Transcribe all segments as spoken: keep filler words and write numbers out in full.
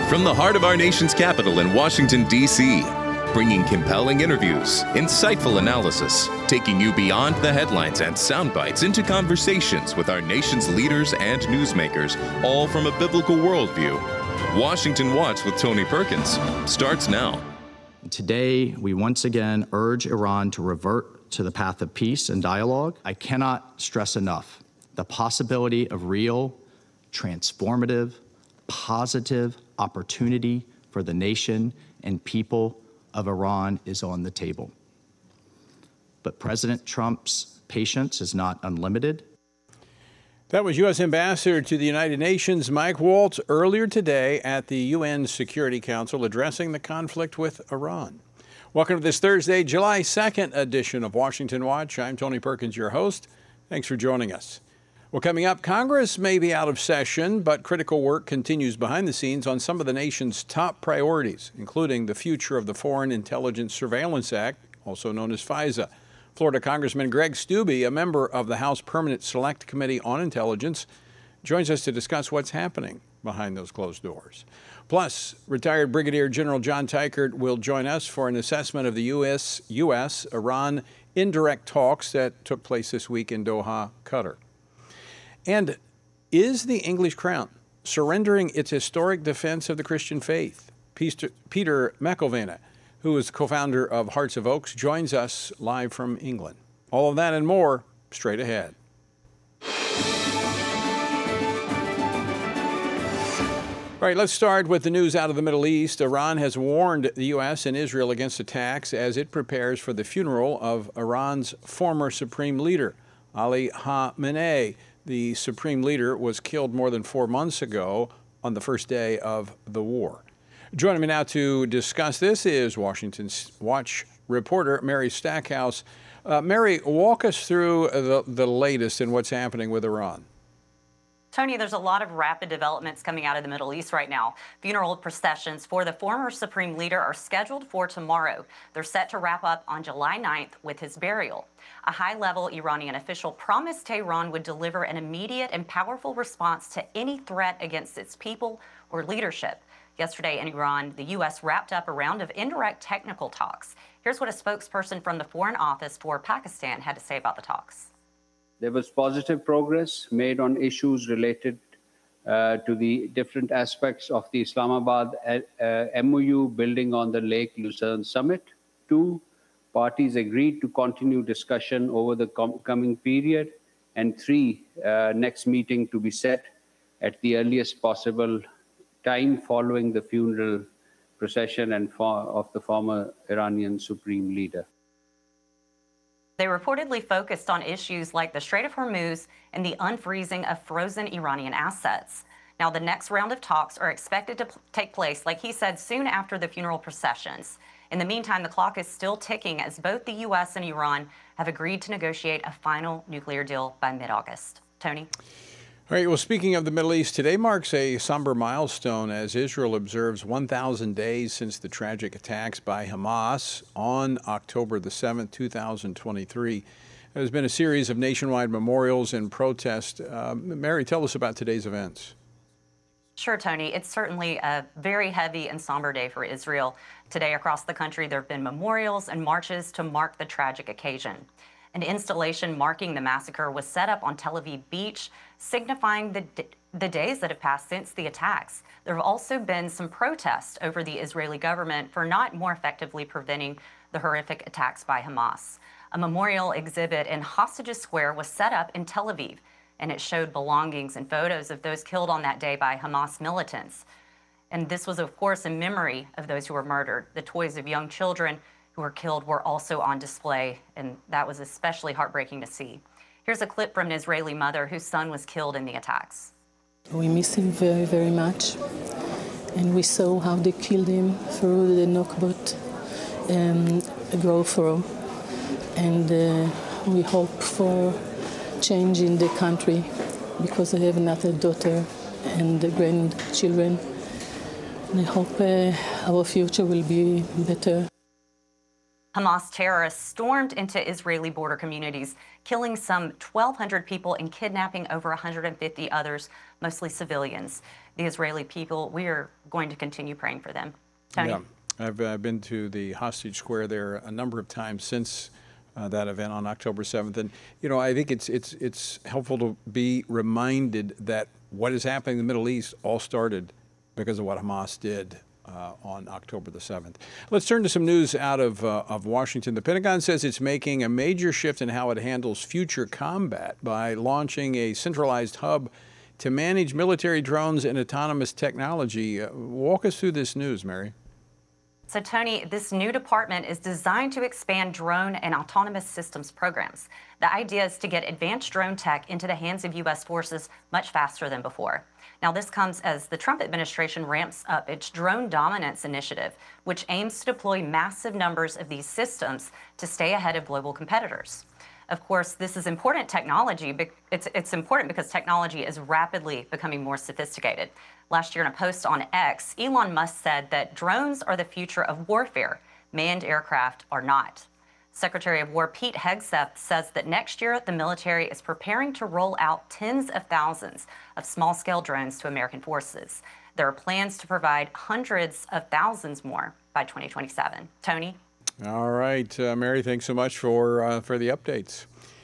From the heart of our nation's capital in Washington, D C, bringing compelling interviews, insightful analysis, taking you beyond the headlines and sound bites into conversations with our nation's leaders and newsmakers, all from a biblical worldview. Washington Watch with Tony Perkins starts now. Today, we once again urge Iran to revert to the path of peace and dialogue. I cannot stress enough the possibility of real, transformative, positive opportunity for the nation and people of Iran is on the table. But President Trump's patience is not unlimited. That was U S Ambassador to the United Nations Mike Waltz earlier today at the U N Security Council addressing the conflict with Iran. Welcome to this Thursday, July second edition of Washington Watch. I'm Tony Perkins, your host. Thanks for joining us. Well, coming up, Congress may be out of session, but critical work continues behind the scenes on some of the nation's top priorities, including the future of the Foreign Intelligence Surveillance Act, also known as FISA. Florida Congressman Greg Steube, a member of the House Permanent Select Committee on Intelligence, joins us to discuss what's happening behind those closed doors. Plus, retired Brigadier General John Teichert will join us for an assessment of the U S U S Iran indirect talks that took place this week in Doha, Qatar. And is the English crown surrendering its historic defense of the Christian faith? Peter, Peter McElvanna, who is co-founder of Hearts of Oaks, joins us live from England. All of that and more straight ahead. All right, let's start with the news out of the Middle East. Iran has warned the U S and Israel against attacks as it prepares for the funeral of Iran's former supreme leader, Ali Khamenei. The supreme leader was killed more than four months ago on the first day of the war. Joining me now to discuss this is Washington Watch reporter Mary Stackhouse. Uh, Mary, walk us through the, the latest in what's happening with Iran. Tony, there's a lot of rapid developments coming out of the Middle East right now. Funeral processions for the former supreme leader are scheduled for tomorrow. They're set to wrap up on July ninth with his burial. A high-level Iranian official promised Tehran would deliver an immediate and powerful response to any threat against its people or leadership. Yesterday in Iran, the U S wrapped up a round of indirect technical talks. Here's what a spokesperson from the Foreign Office for Pakistan had to say about the talks. There was positive progress made on issues related uh, to the different aspects of the Islamabad uh, M O U building on the Lake Lucerne summit. Two, parties agreed to continue discussion over the com coming period. And three, uh, next meeting to be set at the earliest possible time following the funeral procession and of the former Iranian supreme leader. They reportedly focused on issues like the Strait of Hormuz and the unfreezing of frozen Iranian assets. Now, the next round of talks are expected to take place, like he said, soon after the funeral processions. In the meantime, the clock is still ticking as both the U S and Iran have agreed to negotiate a final nuclear deal by mid-August. Tony? All right, well, speaking of the Middle East, today marks a somber milestone as Israel observes one thousand days since the tragic attacks by Hamas on October the seventh, two thousand twenty-three. There's been a series of nationwide memorials and protests. Uh, Mary, tell us about today's events. Sure, Tony. It's certainly a very heavy and somber day for Israel. Today across the country, there have been memorials and marches to mark the tragic occasion. An installation marking the massacre was set up on Tel Aviv beach, signifying the, the days that have passed since the attacks. There have also been some protests over the Israeli government for not more effectively preventing the horrific attacks by Hamas. A memorial exhibit in Hostages Square was set up in Tel Aviv, and it showed belongings and photos of those killed on that day by Hamas militants. And this was, of course, in memory of those who were murdered. The toys of young children who were killed were also on display, and that was especially heartbreaking to see. Here's a clip from an Israeli mother whose son was killed in the attacks. We miss him very, very much, and we saw how they killed him through the Nokbot um, go through, and uh, we hope for change in the country because I have another daughter and grandchildren, and I hope uh, our future will be better. Hamas terrorists stormed into Israeli border communities, killing some twelve hundred people and kidnapping over one hundred fifty others, mostly civilians. the Israeli people. We are going to continue praying for them. Tony? Yeah, I've uh, been to the hostage square there a number of times since uh, that event on October seventh. And, you know, I think it's, it's, it's helpful to be reminded that what is happening in the Middle East all started because of what Hamas did uh, on October the seventh. Let's turn to some news out of, uh, of Washington. The Pentagon says it's making a major shift in how it handles future combat by launching a centralized hub to manage military drones and autonomous technology. Uh, walk us through this news, Mary. So, Tony, this new department is designed to expand drone and autonomous systems programs. The idea is to get advanced drone tech into the hands of U S forces much faster than before. Now, this comes as the Trump administration ramps up its drone dominance initiative, which aims to deploy massive numbers of these systems to stay ahead of global competitors. Of course, this is important technology. It's, it's important because technology is rapidly becoming more sophisticated. Last year in a post on X, Elon Musk said that drones are the future of warfare. Manned aircraft are not. Secretary of War Pete Hegseth says that next year the military is preparing to roll out tens of thousands of small-scale drones to American forces. There are plans to provide hundreds of thousands more by twenty twenty-seven. Tony? All right, uh, Mary, thanks so much for uh, for the updates.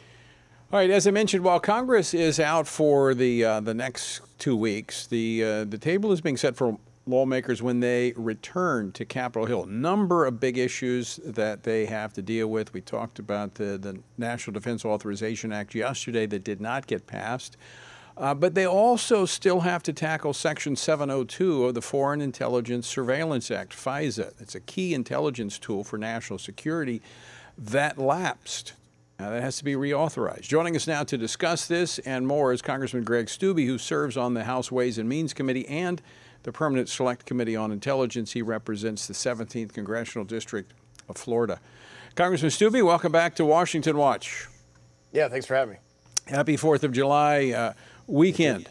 All right, as I mentioned, while Congress is out for the uh, the next two weeks, the uh, the table is being set for lawmakers when they return to Capitol Hill. Number of big issues that they have to deal with. We talked about the, the National Defense Authorization Act yesterday that did not get passed. Uh, but they also still have to tackle Section seven oh two of the Foreign Intelligence Surveillance Act, FISA. It's a key intelligence tool for national security that lapsed. Now, that has to be reauthorized. Joining us now to discuss this and more is Congressman Greg Steube, who serves on the House Ways and Means Committee and the Permanent Select Committee on Intelligence. He represents the seventeenth Congressional District of Florida. Congressman Steube, welcome back to Washington Watch. Yeah, thanks for having me. Happy fourth of July uh, weekend.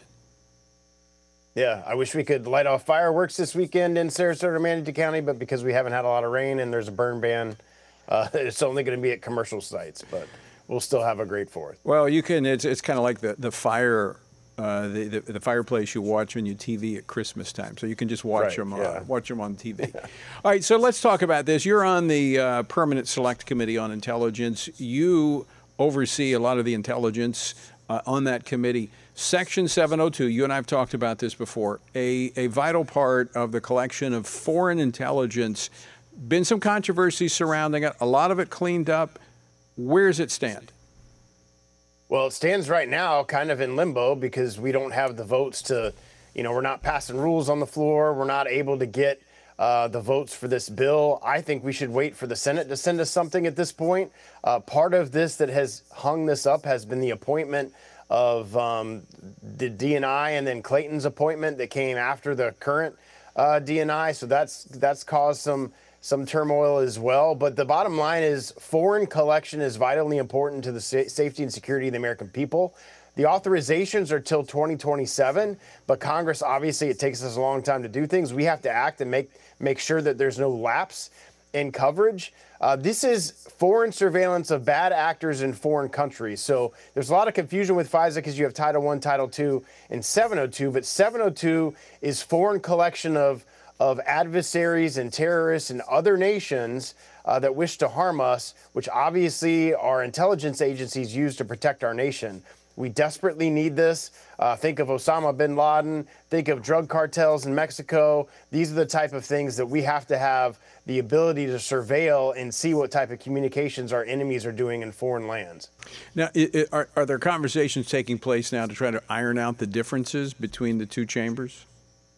Yeah, I wish we could light off fireworks this weekend in Sarasota, Manatee County, but because we haven't had a lot of rain and there's a burn ban, uh, it's only going to be at commercial sites, but we'll still have a great fourth. Well, you can, it's, it's kind of like the, the fire Uh, the, the the fireplace you watch on your T V at Christmas time, so you can just watch Right, them uh, yeah. watch them on T V. All right, so let's talk about this. You're on the uh, Permanent Select Committee on Intelligence. You oversee a lot of the intelligence uh, on that committee. Section seven oh two. You and I have talked about this before. A a vital part of the collection of foreign intelligence. Been some controversy surrounding it. A lot of it cleaned up. Where does it stand? Well, it stands right now kind of in limbo because we don't have the votes to, you know, we're not passing rules on the floor. We're not able to get uh, the votes for this bill. I think we should wait for the Senate to send us something at this point. Uh, part of this that has hung this up has been the appointment of um, the D N I and then Clayton's appointment that came after the current uh, D N I. So that's that's caused some some turmoil as well. But the bottom line is foreign collection is vitally important to the sa- safety and security of the American people. The authorizations are till twenty twenty-seven, but Congress, obviously, it takes us a long time to do things. We have to act and make, make sure that there's no lapse in coverage. Uh, this is foreign surveillance of bad actors in foreign countries. So there's a lot of confusion with FISA because you have Title one, Title two, and seven oh two, but seven oh two is foreign collection of of adversaries and terrorists and other nations uh, that wish to harm us, which obviously our intelligence agencies use to protect our nation. We desperately need this. Uh, think of Osama bin Laden, think of drug cartels in Mexico. These are the type of things that we have to have the ability to surveil and see what type of communications our enemies are doing in foreign lands. Now, it, it, are, are there conversations taking place now to try to iron out the differences between the two chambers?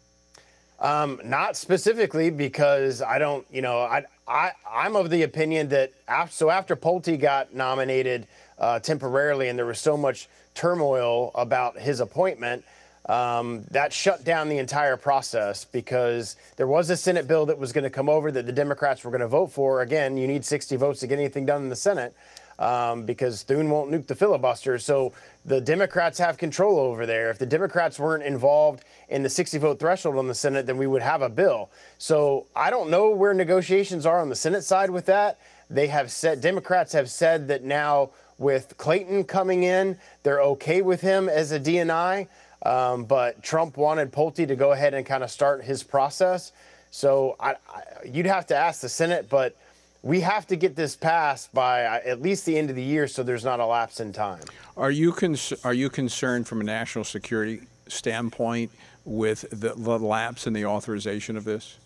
Um, not specifically, because I don't, you know, I, I, I'm of the opinion that after, so after Pulte got nominated uh, temporarily and there was so much turmoil about his appointment, um, that shut down the entire process because there was a Senate bill that was going to come over that the Democrats were going to vote for. Again, you need sixty votes to get anything done in the Senate. Um, because Thune won't nuke the filibuster. So the Democrats have control over there. If the Democrats weren't involved in the sixty vote threshold on the Senate, then we would have a bill. So I don't know where negotiations are on the Senate side with that. They have said, Democrats have said that now with Clayton coming in, they're okay with him as a D N I. Um, but Trump wanted Pulte to go ahead and kind of start his process. So I, I, you'd have to ask the Senate, but we have to get this passed by at least the end of the year so there's not a lapse in time. Are you cons- are you concerned from a national security standpoint with the, the lapse in the authorization of this?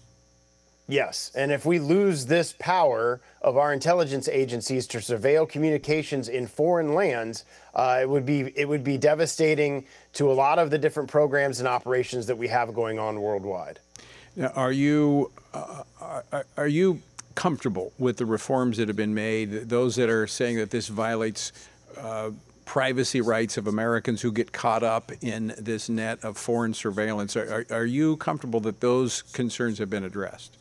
Yes, and if we lose this power of our intelligence agencies to surveil communications in foreign lands, uh, it would be it would be devastating to a lot of the different programs and operations that we have going on worldwide. Now, are you uh, are, are you comfortable with the reforms that have been made? Those that are saying that this violates uh, privacy rights of Americans who get caught up in this net of foreign surveillance. Are, are, are you comfortable that those concerns have been addressed?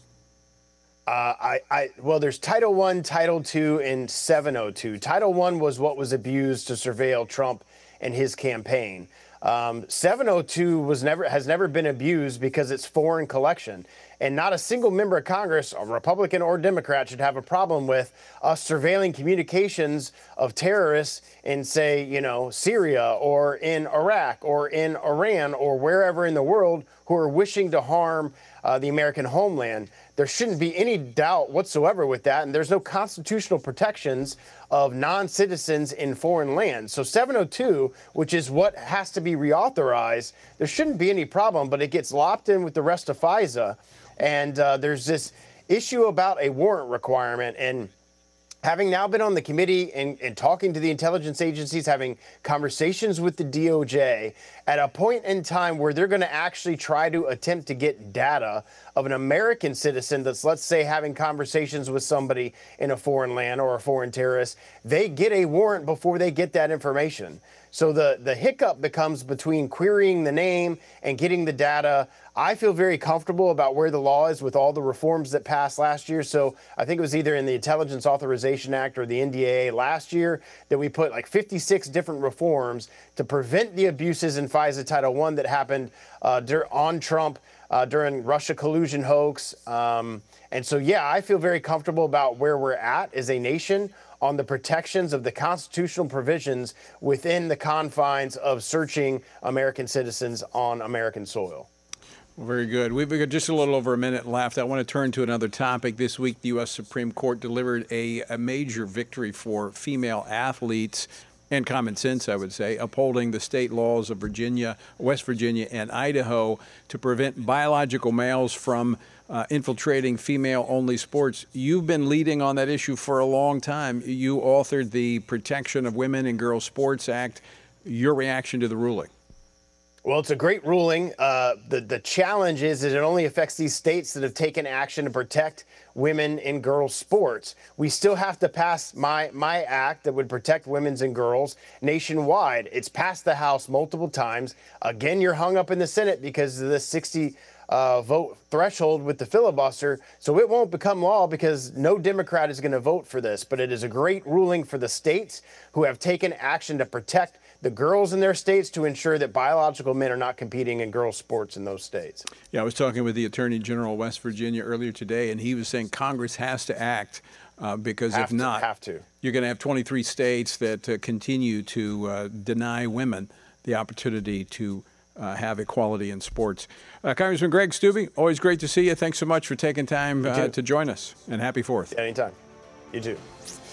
Uh, I, I, well, there's Title One, Title Two, and seven oh two. Title One was what was abused to surveil Trump and his campaign. Um, seven oh two was never has never been abused because it's foreign collection, and not a single member of Congress, a Republican or Democrat, should have a problem with us surveilling communications of terrorists in, say, you know, Syria or in Iraq or in Iran or wherever in the world who are wishing to harm uh, the American homeland. There shouldn't be any doubt whatsoever with that, and there's no constitutional protections of non-citizens in foreign lands. So seven oh two, which is what has to be reauthorized, there shouldn't be any problem, but it gets lopped in with the rest of FISA, and uh, there's this issue about a warrant requirement. And having now been on the committee and, and talking to the intelligence agencies, having conversations with the D O J, at a point in time where they're going to actually try to attempt to get data of an American citizen that's, let's say, having conversations with somebody in a foreign land or a foreign terrorist, they get a warrant before they get that information. So the, the hiccup becomes between querying the name and getting the data. I feel very comfortable about where the law is with all the reforms that passed last year. So I think it was either in the Intelligence Authorization Act or the N D A A last year that we put like fifty-six different reforms to prevent the abuses in FISA Title One that happened uh, on Trump uh, during Russia collusion hoax. Um, and so, yeah, I feel very comfortable about where we're at as a nation on the protections of the constitutional provisions within the confines of searching American citizens on American soil. Well, very good. We've got just a little over a minute left. I want to turn to another topic. This week, the U S Supreme Court delivered a, a major victory for female athletes and common sense, I would say, upholding the state laws of Virginia, West Virginia, and Idaho to prevent biological males from uh, infiltrating female-only sports. You've been leading on that issue for a long time. You authored the Protection of Women and Girls Sports Act. Your reaction to the ruling? Well, it's a great ruling. Uh, the, the challenge is that it only affects these states that have taken action to protect women in girls' sports. We still have to pass my, my act that would protect women's and girls nationwide. It's passed the House multiple times. Again, you're hung up in the Senate because of the sixty uh, vote threshold with the filibuster. So it won't become law because no Democrat is going to vote for this. But it is a great ruling for the states who have taken action to protect the girls in their states to ensure that biological men are not competing in girls' sports in those states. Yeah, I was talking with the Attorney General of West Virginia earlier today, and he was saying Congress has to act uh, because have if to, not, have to. you're going to have twenty-three states that uh, continue to uh, deny women the opportunity to uh, have equality in sports. Uh, Congressman Greg Steube, always great to see you. Thanks so much for taking time uh, to join us, and happy Fourth. Anytime. You too.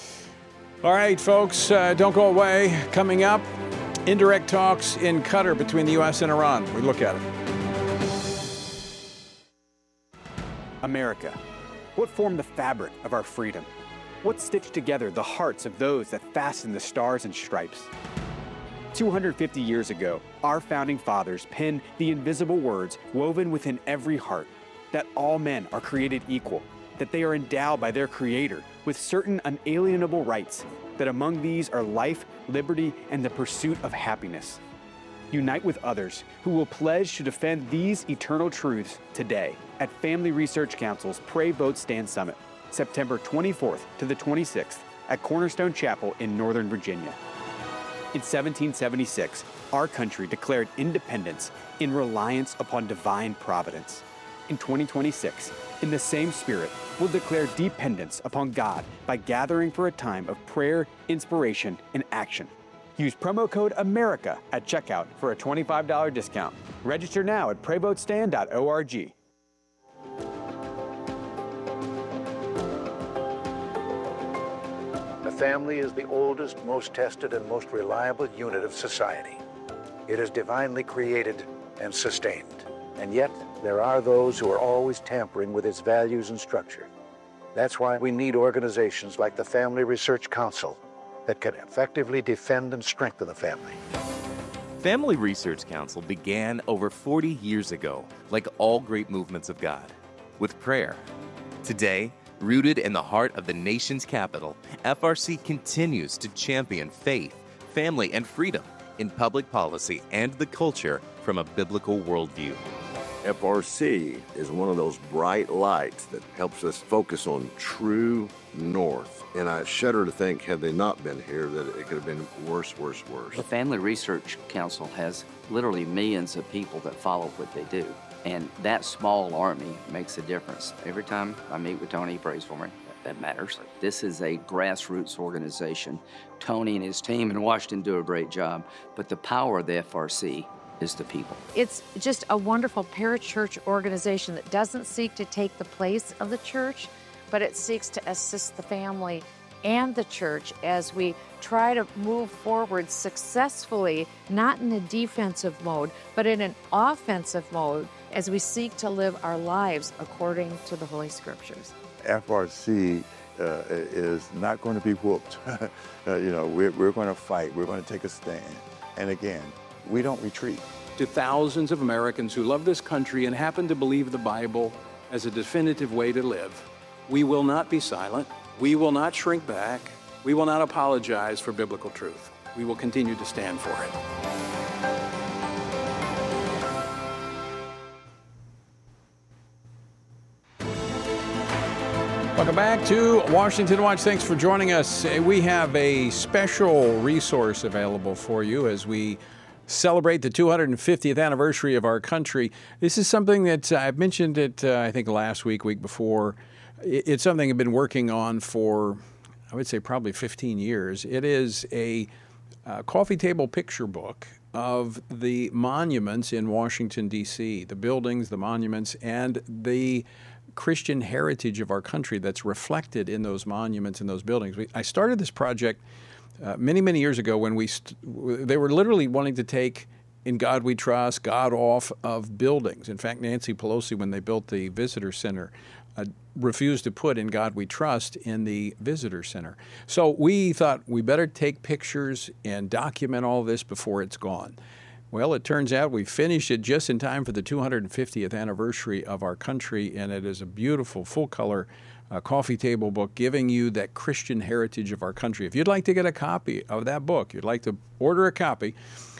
All right, folks, uh, don't go away. Coming up, indirect talks in Qatar between the U S and Iran. We look at it. America. What formed the fabric of our freedom? What stitched together the hearts of those that fastened the stars and stripes? two hundred fifty years ago, our founding fathers penned the invisible words woven within every heart, that all men are created equal, that they are endowed by their Creator with certain unalienable rights, that among these are life, liberty, and the pursuit of happiness. Unite with others who will pledge to defend these eternal truths today at Family Research Council's Pray, Vote, Stand Summit, September twenty-fourth to the twenty-sixth at Cornerstone Chapel in Northern Virginia. In seventeen seventy-six, our country declared independence in reliance upon divine providence. In twenty twenty-six, in the same spirit, we'll declare dependence upon God by gathering for a time of prayer, inspiration, and action. Use promo code AMERICA at checkout for a twenty-five dollars discount. Register now at pray vote stand dot org. The family is the oldest, most tested, and most reliable unit of society. It is divinely created and sustained. And yet, there are those who are always tampering with its values and structure. That's why we need organizations like the Family Research Council that can effectively defend and strengthen the family. Family Research Council began over forty years ago, like all great movements of God, with prayer. Today, rooted in the heart of the nation's capital, F R C continues to champion faith, family, and freedom in public policy and the culture from a biblical worldview. F R C is one of those bright lights that helps us focus on true north. And I shudder to think, had they not been here, that it could have been worse, worse, worse. The Family Research Council has literally millions of people that follow what they do. And that small army makes a difference. Every time I meet with Tony, he prays for me. That matters. This is a grassroots organization. Tony and his team in Washington do a great job, but the power of the F R C is the people. It's just a wonderful parachurch organization that doesn't seek to take the place of the church, but it seeks to assist the family and the church as we try to move forward successfully, not in a defensive mode, but in an offensive mode as we seek to live our lives according to the Holy Scriptures. F R C uh, is not going to be whooped. uh, you know, we're, we're going to fight. We're going to take a stand. And again, we don't retreat. To thousands of Americans who love this country and happen to believe the Bible as a definitive way to live, we will not be silent. We will not shrink back. We will not apologize for biblical truth. We will continue to stand for it. Welcome back to Washington Watch. Thanks for joining us. We have a special resource available for you as we celebrate the two hundred fiftieth anniversary of our country. This is something that uh, I've mentioned it, uh, I think, last week, week before. It's something I've been working on for, I would say, probably fifteen years. It is a uh, coffee table picture book of the monuments in Washington, D C, the buildings, the monuments, and the Christian heritage of our country that's reflected in those monuments and those buildings. We, I started this project uh, many, many years ago when we st- they were literally wanting to take In God We Trust, God off of buildings. In fact, Nancy Pelosi, when they built the visitor center, uh, refused to put In God We Trust in the visitor center. So we thought we better take pictures and document all this before it's gone. Well, it turns out we finished it just in time for the two hundred fiftieth anniversary of our country, and it is a beautiful, full-color uh, coffee table book giving you that Christian heritage of our country. If you'd like to get a copy of that book, you'd like to order a copy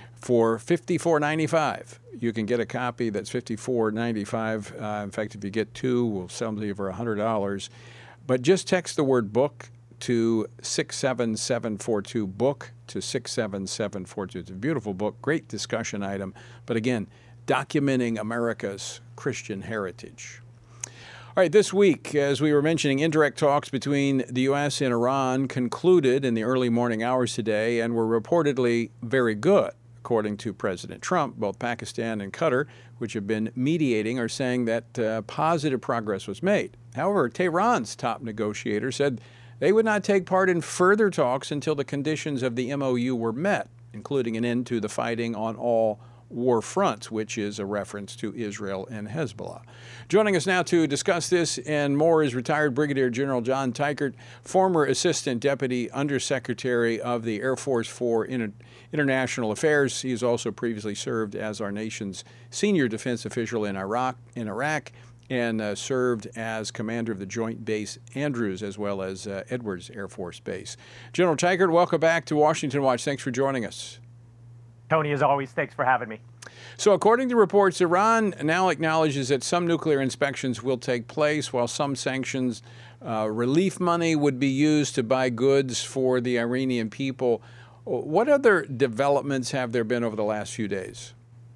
for fifty-four ninety-five. You can get a copy that's fifty-four ninety-five. Uh, in fact, if you get two, we'll sell them to you for one hundred dollars. But just text the word book to six seven seven four two, book to six seven seven four two. It's a beautiful book, great discussion item, but again, documenting America's Christian heritage. All right, this week, as we were mentioning, indirect talks between the U S and Iran concluded in the early morning hours today and were reportedly very good. According to President Trump, both Pakistan and Qatar, which have been mediating, are saying that uh, positive progress was made. However, Tehran's top negotiator said they would not take part in further talks until the conditions of the M O U were met, including an end to the fighting on all war fronts, which is a reference to Israel and Hezbollah. Joining us now to discuss this and more is retired Brigadier General John Teichert, former Assistant Deputy Undersecretary of the Air Force for Inter- International Affairs. He has also previously served as our nation's senior defense official in Iraq, in Iraq and uh, served as commander of the Joint Base Andrews as well as uh, Edwards Air Force Base. General Teichert, welcome back to Washington Watch. Thanks for joining us. Tony, as always, thanks for having me. So according to reports, Iran now acknowledges that some nuclear inspections will take place while some sanctions uh, relief money would be used to buy goods for the Iranian people. What other developments have there been over the last few days?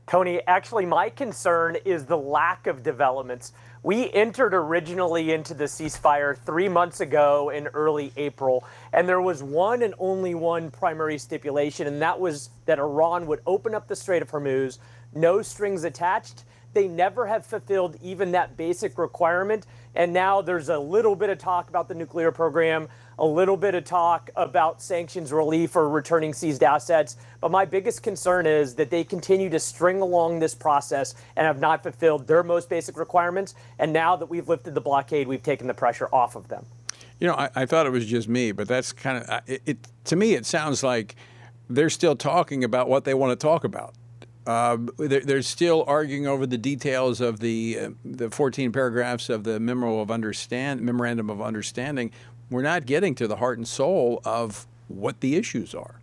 Tony, actually, my concern is the lack of developments. We entered originally into the ceasefire three months ago in early April, and there was one and only one primary stipulation, and that was that Iran would open up the Strait of Hormuz, no strings attached. They never have fulfilled even that basic requirement, and now there's a little bit of talk about the nuclear program, a little bit of talk about sanctions relief or returning seized assets. But my biggest concern is that they continue to string along this process and have not fulfilled their most basic requirements. And now that we've lifted the blockade, we've taken the pressure off of them. You know, I, I thought it was just me, but that's kind of, it, it, to me, it sounds like they're still talking about what they want to talk about. Uh, they're, they're still arguing over the details of the uh, the fourteen paragraphs of the memo of understand memorandum of understanding. We're not getting to the heart and soul of what the issues are.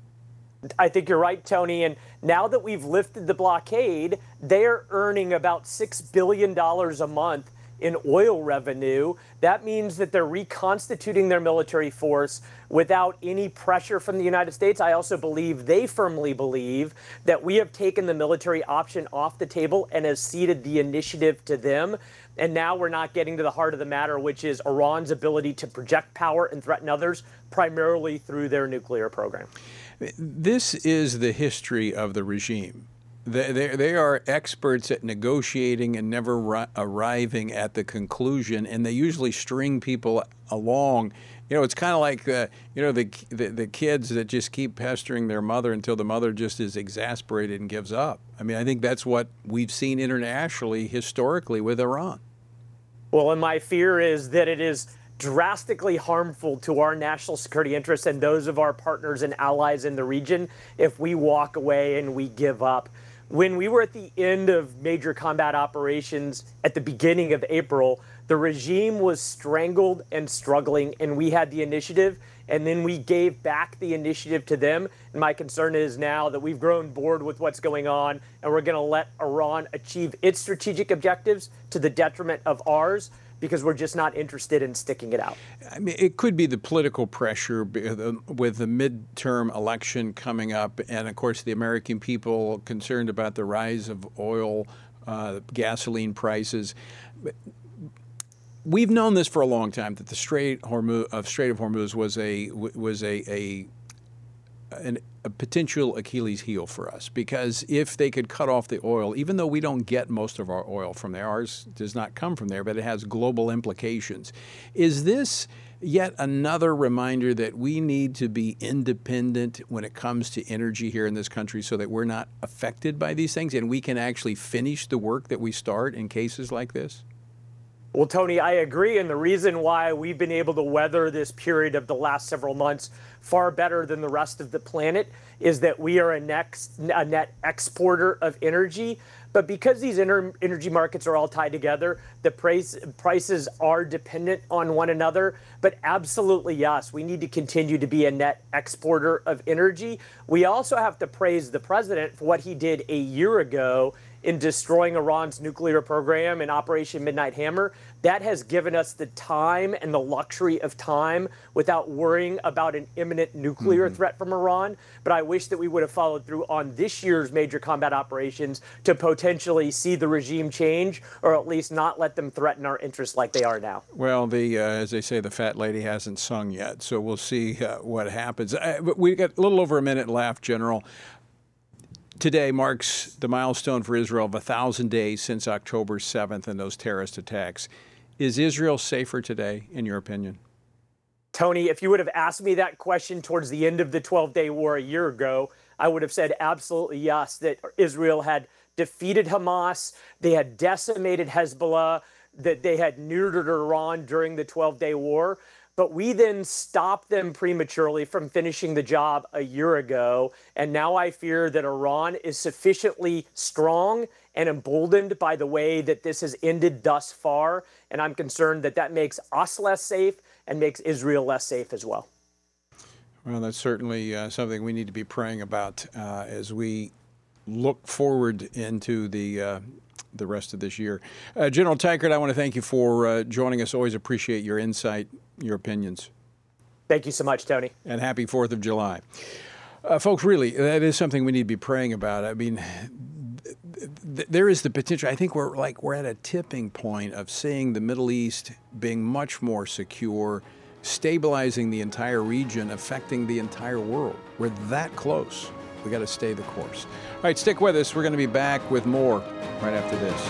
I think you're right, Tony. And now that we've lifted the blockade, they're earning about six billion dollars a month in oil revenue. That means that they're reconstituting their military force without any pressure from the United States. I also believe they firmly believe that we have taken the military option off the table and has ceded the initiative to them. And now we're not getting to the heart of the matter, which is Iran's ability to project power and threaten others, primarily through their nuclear program. This is the history of the regime. They, they, they are experts at negotiating and never ri- arriving at the conclusion, and they usually string people along. You know, it's kind of like, uh, you know, the, the the kids that just keep pestering their mother until the mother just is exasperated and gives up. I mean, I think that's what we've seen internationally, historically, with Iran. Well, and my fear is that it is drastically harmful to our national security interests and those of our partners and allies in the region if we walk away and we give up. When we were at the end of major combat operations at the beginning of April, the regime was strangled and struggling, and we had the initiative, and then we gave back the initiative to them. And my concern is now that we've grown bored with what's going on, and we're going to let Iran achieve its strategic objectives to the detriment of ours, because we're just not interested in sticking it out. I mean, it could be the political pressure with the midterm election coming up, and of course the American people concerned about the rise of oil, uh, gasoline prices. We've known this for a long time, that the Strait Hormuz, of Strait of Hormuz was a was a a, an, a potential Achilles heel for us, because if they could cut off the oil, even though we don't get most of our oil from there, ours does not come from there, but it has global implications. Is this yet another reminder that we need to be independent when it comes to energy here in this country, so that we're not affected by these things and we can actually finish the work that we start in cases like this? Well, Tony, I agree. And the reason why we've been able to weather this period of the last several months far better than the rest of the planet is that we are a, next, a net exporter of energy. But because these inter- energy markets are all tied together, the price, prices are dependent on one another. But absolutely, yes, we need to continue to be a net exporter of energy. We also have to praise the president for what he did a year ago in destroying Iran's nuclear program in Operation Midnight Hammer. That has given us the time and the luxury of time without worrying about an imminent nuclear mm-hmm. threat from Iran. But I wish that we would have followed through on this year's major combat operations to potentially see the regime change, or at least not let them threaten our interests like they are now. Well, the uh, as they say, the fat lady hasn't sung yet, so we'll see uh, what happens. Uh, we've got a little over a minute left, General. Today marks the milestone for Israel of a thousand days since October seventh and those terrorist attacks. Is Israel safer today, in your opinion? Tony, if you would have asked me that question towards the end of the twelve-day war a year ago, I would have said absolutely yes, that Israel had defeated Hamas, they had decimated Hezbollah, that they had neutered Iran during the twelve-day war. But we then stopped them prematurely from finishing the job a year ago. And now I fear that Iran is sufficiently strong and emboldened by the way that this has ended thus far. And I'm concerned that that makes us less safe and makes Israel less safe as well. Well, that's certainly uh, something we need to be praying about uh, as we look forward into the uh, the rest of this year. Uh, General Teichert, I want to thank you for uh, joining us. Always appreciate your insight, your opinions. Thank you so much, Tony. And happy fourth of July. Uh, folks, really, that is something we need to be praying about. I mean, th- there is the potential. I think we're like we're at a tipping point of seeing the Middle East being much more secure, stabilizing the entire region, affecting the entire world. We're that close. We got to stay the course. All right, stick with us. We're going to be back with more right after this.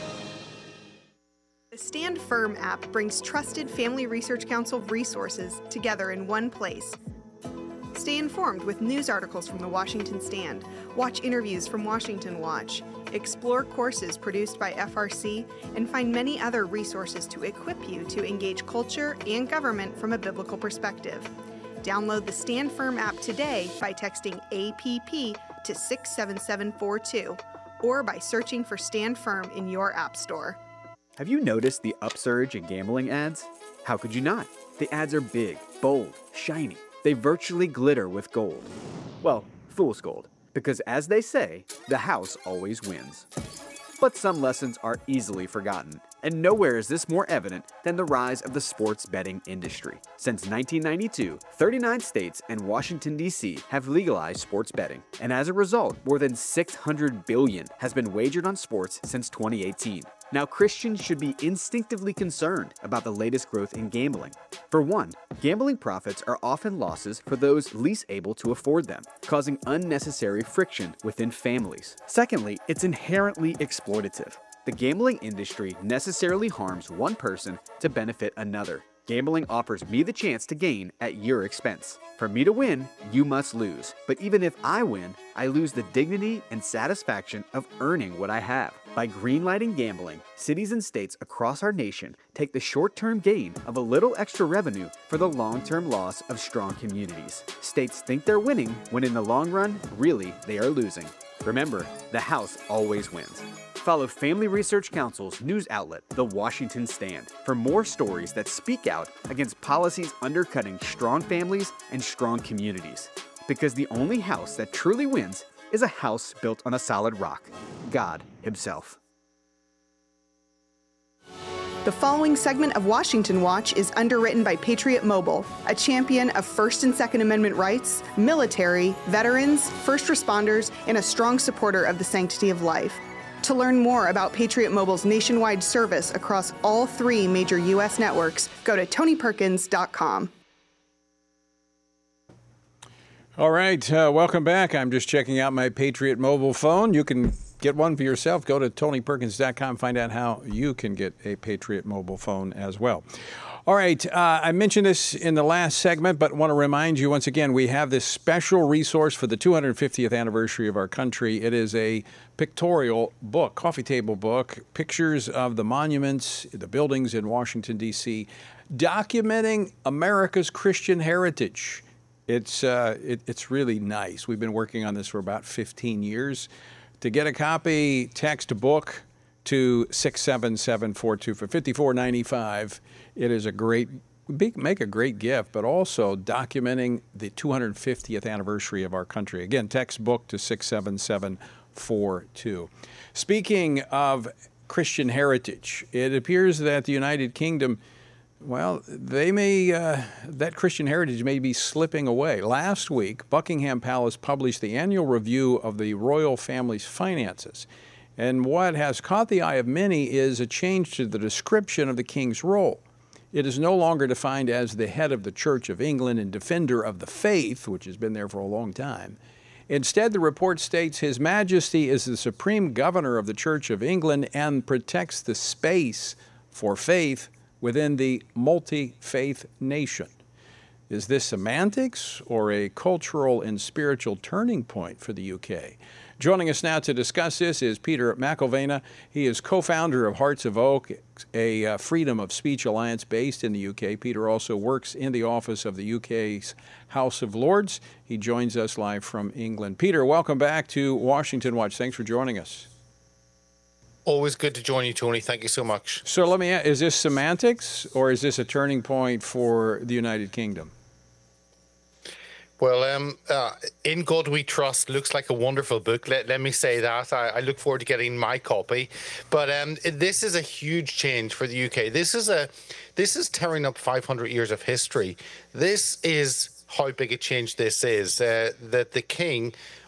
The Stand Firm app brings trusted Family Research Council resources together in one place. Stay informed with news articles from the Washington Stand, watch interviews from Washington Watch, explore courses produced by F R C, and find many other resources to equip you to engage culture and government from a biblical perspective. Download the Stand Firm app today by texting A P P to six seven seven four two or by searching for Stand Firm in your app store. Have you noticed the upsurge in gambling ads? How could you not? The ads are big, bold, shiny. They virtually glitter with gold. Well, fool's gold, because as they say, the house always wins. But some lessons are easily forgotten, and nowhere is this more evident than the rise of the sports betting industry. Since nineteen ninety-two, thirty-nine states and Washington, D C have legalized sports betting, and as a result, more than six hundred billion dollars has been wagered on sports since twenty eighteen. Now, Christians should be instinctively concerned about the latest growth in gambling. For one, gambling profits are often losses for those least able to afford them, causing unnecessary friction within families. Secondly, it's inherently exploitative. The gambling industry necessarily harms one person to benefit another. Gambling offers me the chance to gain at your expense. For me to win, you must lose. But even if I win, I lose the dignity and satisfaction of earning what I have. By greenlighting gambling, cities and states across our nation take the short-term gain of a little extra revenue for the long-term loss of strong communities. States think they're winning when in the long run, really, they are losing. Remember, the house always wins. Follow Family Research Council's news outlet, The Washington Stand, for more stories that speak out against policies undercutting strong families and strong communities. Because the only house that truly wins is a house built on a solid rock, God Himself. The following segment of Washington Watch is underwritten by Patriot Mobile, a champion of First and Second Amendment rights, military, veterans, first responders, and a strong supporter of the sanctity of life. To learn more about Patriot Mobile's nationwide service across all three major U S networks, go to tony perkins dot com. All right, uh, welcome back. I'm just checking out my Patriot Mobile phone. You can get one for yourself. Go to tony perkins dot com, find out how you can get a Patriot Mobile phone as well. All right, uh, I mentioned this in the last segment, but want to remind you once again, we have this special resource for the two hundred fiftieth anniversary of our country. It is a pictorial book, coffee table book, pictures of the monuments, the buildings in Washington, D C, documenting America's Christian heritage. It's, uh, it, it's really nice. We've been working on this for about fifteen years. To get a copy, text book to six seven seven four two for fifty-four ninety-five. It is a great, make a great gift, but also documenting the two hundred fiftieth anniversary of our country. Again, text book to six seven seven four two. Speaking of Christian heritage, it appears that the United Kingdom, well, they may, uh, that Christian heritage may be slipping away. Last week, Buckingham Palace published the annual review of the royal family's finances. And what has caught the eye of many is a change to the description of the king's role. It is no longer defined as the head of the Church of England and defender of the faith, which has been there for a long time. Instead, the report states His Majesty is the supreme governor of the Church of England and protects the space for faith within the multi-faith nation. Is this semantics or a cultural and spiritual turning point for the U K? Joining us now to discuss this is Peter McIlvena. He is co-founder of Hearts of Oak, a uh, freedom of speech alliance based in the U K. Peter also works in the office of the U K's House of Lords. He joins us live from England. Peter, welcome back to Washington Watch. Thanks for joining us. Always good to join you, Tony. Thank you so much. So let me ask, is this semantics or is this a turning point for the United Kingdom? Well, um, uh, In God We Trust looks like a wonderful book. Let, let me say that. I, I look forward to getting my copy. But um, this is a huge change for the U K. This is a, this is tearing up five hundred years of history. This is how big a change this is. Uh, that the king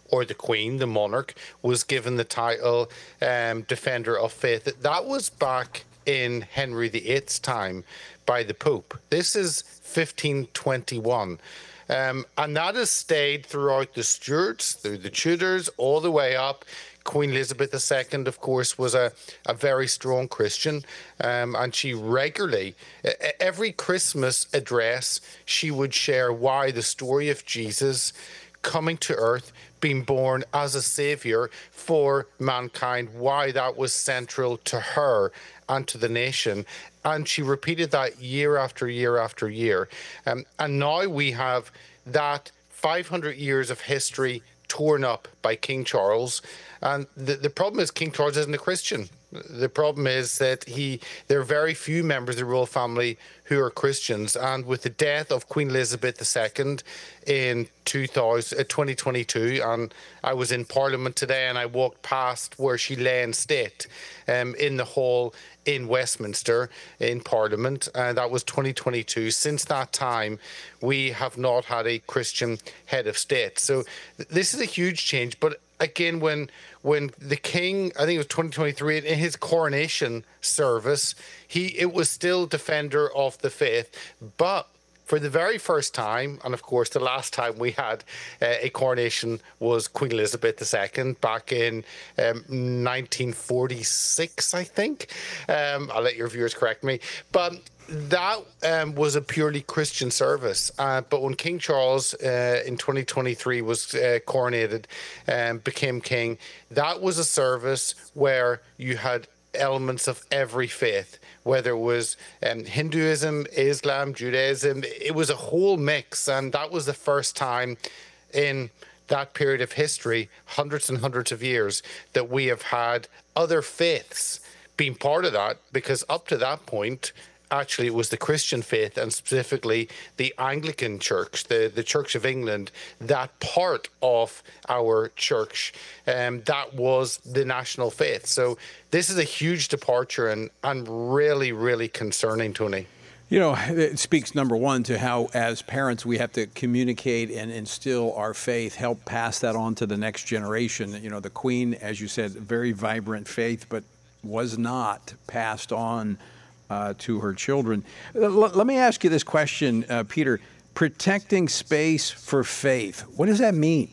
or the Queen, the monarch, was given the title um, Defender of Faith. That was back in Henry the Eighth's time by the Pope. This is fifteen twenty-one. Um, and that has stayed throughout the Stuarts, through the Tudors, all the way up. Queen Elizabeth the Second, of course, was a, a very strong Christian, um, and she regularly, every Christmas address, she would share why the story of Jesus coming to earth, being born as a savior for mankind, why that was central to her and to the nation. And she repeated that year after year after year. Um, and now we have that five hundred years of history torn up by King Charles. And the, the problem is King Charles isn't a Christian. The problem is that he there are very few members of the royal family who are Christians. And with the death of Queen Elizabeth the Second in two thousand, uh, twenty twenty-two, and I was in Parliament today and I walked past where she lay in state um, in the hall in Westminster in Parliament, and that was twenty twenty-two. Since that time, we have not had a Christian head of state. So th- this is a huge change. But again, when when the king, I think it was twenty twenty-three, in his coronation service, he it was still defender of the faith. But for the very first time, and of course the last time we had uh, a coronation was Queen Elizabeth the Second back in um, nineteen forty-six, I think. Um, I'll let your viewers correct me. But that um, was a purely Christian service. Uh, but when King Charles uh, in twenty twenty-three was uh, coronated and um, became king, that was a service where you had elements of every faith, whether it was um, Hinduism, Islam, Judaism. It was a whole mix. And that was the first time in that period of history, hundreds and hundreds of years, that we have had other faiths being part of that, because up to that point, actually, it was the Christian faith, and specifically the Anglican Church, the, the Church of England, that part of our church, um, that was the national faith. So this is a huge departure and, and really, really concerning, Tony. You know, it speaks, number one, to how, as parents, we have to communicate and instill our faith, help pass that on to the next generation. You know, the Queen, as you said, very vibrant faith, but was not passed on Uh, to her children. L- let me ask you this question, uh, Peter. Protecting space for faith. What does that mean?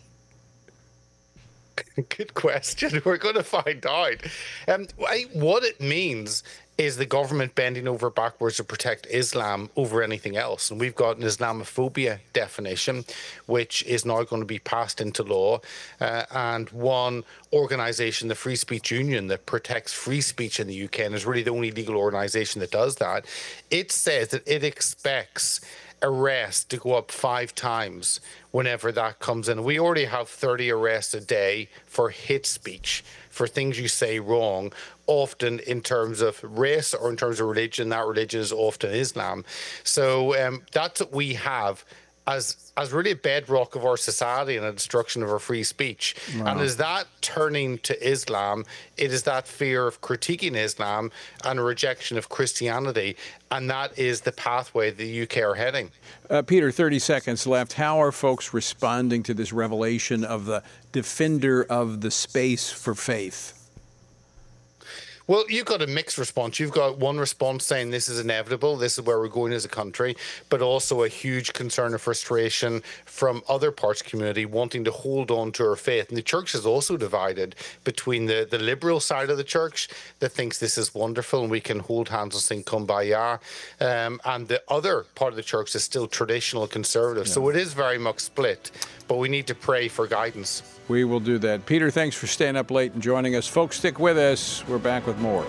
Good question. We're going to find out. Um, I, what it means is the government bending over backwards to protect Islam over anything else. And we've got an Islamophobia definition, which is now going to be passed into law. Uh, and one organization, the Free Speech Union, that protects free speech in the U K, and is really the only legal organization that does that, it says that it expects arrests to go up five times whenever that comes in. We already have thirty arrests a day for hate speech, for things you say wrong, often in terms of race or in terms of religion. That religion is often Islam. So um, that's what we have as as really a bedrock of our society and a destruction of our free speech. Wow. And is that turning to Islam? It is that fear of critiquing Islam and a rejection of Christianity. And that is the pathway the U K are heading. Uh, Peter, thirty seconds left. How are folks responding to this revelation of the defender of the space for faith? Well, you've got a mixed response. You've got one response saying this is inevitable, this is where we're going as a country, but also a huge concern and frustration from other parts of the community wanting to hold on to our faith. And the church is also divided between the, the liberal side of the church that thinks this is wonderful and we can hold hands and sing Kumbaya, um, and the other part of the church is still traditional conservative. Yeah. So it is very much split, but we need to pray for guidance. We will do that. Peter, thanks for staying up late and joining us. Folks, stick with us. We're back with more.